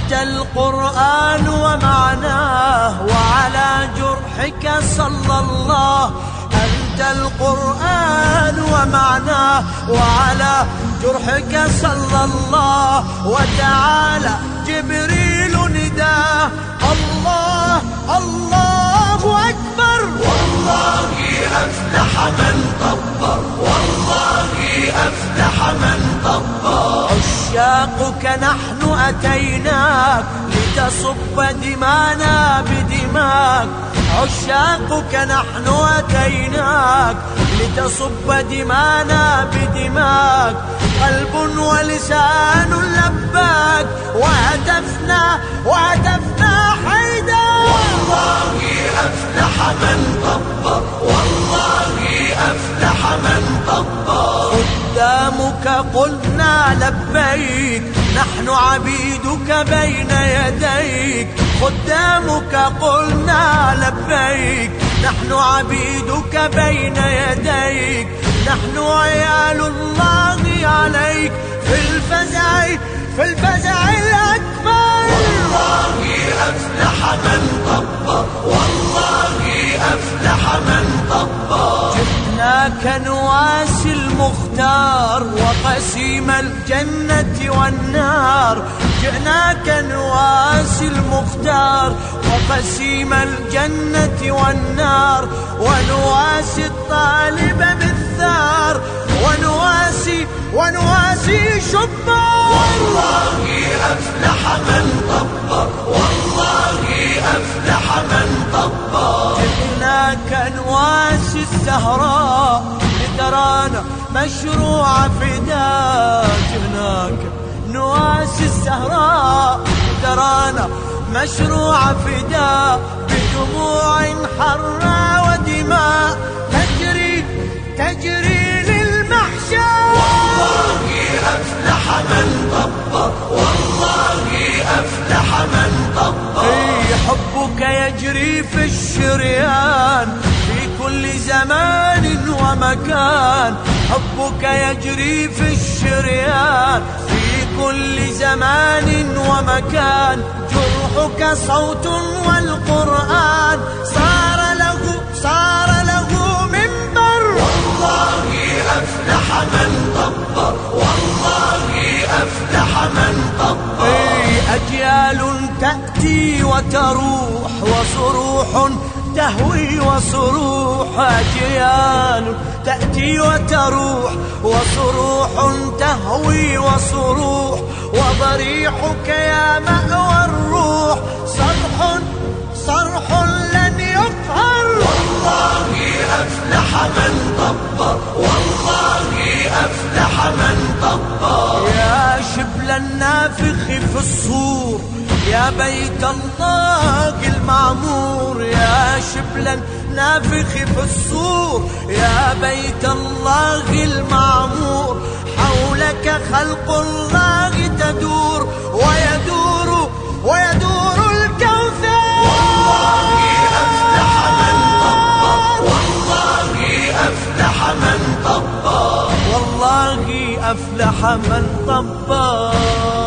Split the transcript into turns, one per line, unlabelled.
أنت القرآن ومعناه وعلى جرحك صلى الله. أنت القرآن ومعناه وعلى جرحك صلى الله. وتعالى جبريل نداه الله الله أكبر.
والله أفلح من طبر، والله أفلح من طبر.
عشاقك نحن أتيناك لتصب دمانا بدماك. عشاقك نحن أتيناك لتصب دمانا بدماك. قلب ولسان لباك وهتفنا حيدا.
والله أفلح من طبر، والله أفلح من طبر.
قدامك قلنا لبيك نحن عبيدك بين يديك. قدامك قلنا لبيك نحن عبيدك بين يديك. نحن عيال الله عليك في الفزع الأكبر.
والله أفلح من طبر، والله أفلح من طبر.
جئناك نواسي المختار وقسيم الجنة والنار. جئناك نواسي المختار وقسيم الجنة والنار. ونواسي الطالب بالثار ونواسي شبار.
والله أفلح من طبر، والله أفلح من طبر.
جئناك نواسي الزهراء لترانا مشروع فداء. جئناك نواسي الزهراء لترانا مشروع فداء. بدموع حرة ودماء تجري للمحشر.
والله أفلح من طبر، والله أفلح من طبر.
حبك يجري في الشريان في كل زمان ومكان. حبك يجري في الشريان في كل زمان ومكان. جرحك صوت والقرآن صار له منبر.
والله أفلح من طبر، والله أفلح من طبر.
أجيال تأتي وتروح وصروح تهوي وصروح. أجيال تأتي وتروح وصروح تهوي وصروح. وضريحك يا مأوى الروح صرح لن يقهر.
والله أفلح من طبر، والله أفلح من طبر.
يا شبل النافخ في الصور يا بيت الله المعمور. يا شبل النافخ في الصور يا بيت الله المعمور. حولك خلق الله تدور ويدور الكوثر.
والله أفلح من طبر، والله أفلح من طبر.
والله أفلح من طبر.